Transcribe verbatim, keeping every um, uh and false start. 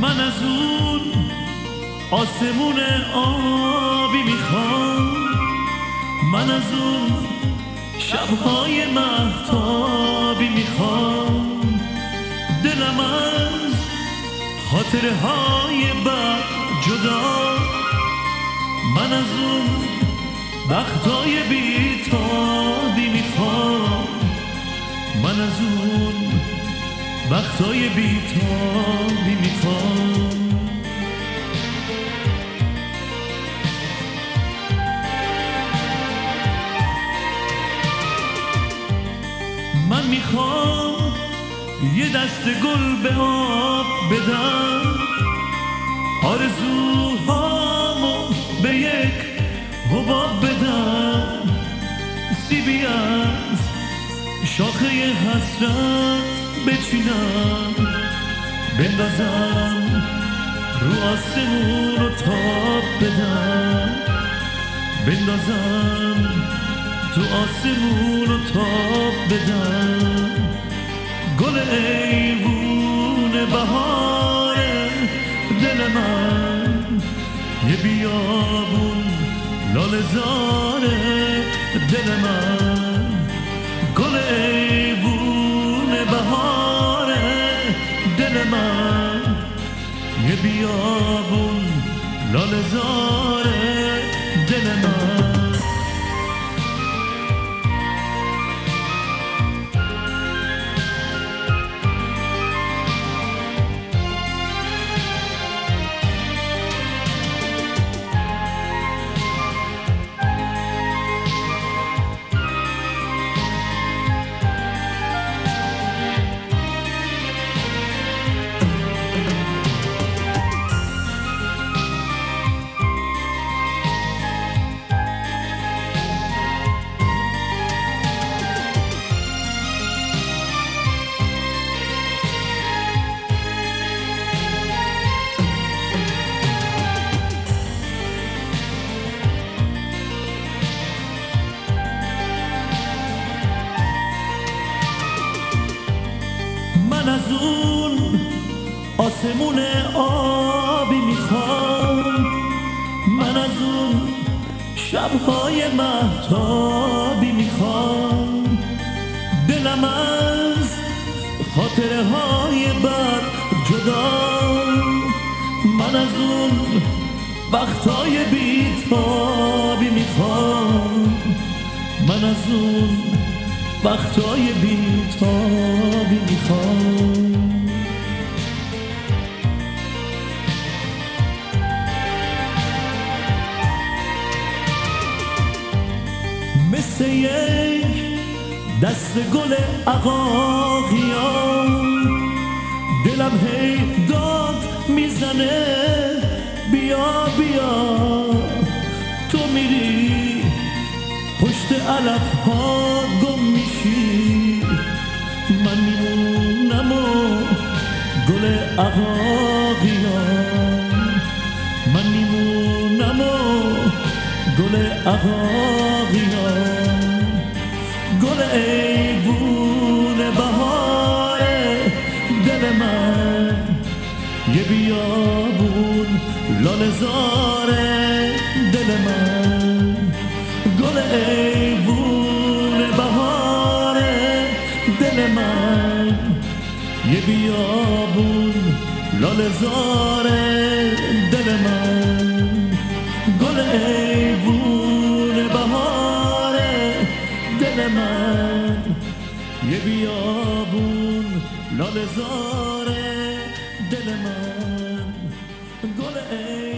من از اون آسمون آبی میخوام، من از اون شبهای مهتابی میخوام، دلم از خاطره های بد جدا، من از اون وقتای بیتابی میخوام، من از اون وقتای بیتابی میخوام. من میخوام یه دست گل به آب بدم، آرزوهامو به یک حباب بدم، سیبی از شاخه حسرت بچینم، بندازم رو آسمون و تاب بدم، بندازم تو آسمون و تاب بدم. گل ایوون بهار دل من، یه بیابون لاله زار دل من، گل ایوون بهار دل من، یه بیابون لاله زار دل من. من از اون آسمون آبی میخوام، من از اون شبهای مهتابی میخوام، دلم از خاطره های بد جدا، من از اون وقتهای بیتابی میخوام، من از اون وقتای بیتابی میخوام. مثل یک دست گل عقاقیان، دلم هی داد میزنه بیا بیا، تو میری پشت علف ها گم میشی، من میمونم و گل عقاقیان، من میمونم و گل عقاقیان، گل ایوون بهار دل من، یه بیابون لاله زار دل من، گل ایوون بهار دل من، یه بیابون لاله زار دل من، گل ایوون بهار دل من، یه بیابون لاله زار دل من، گل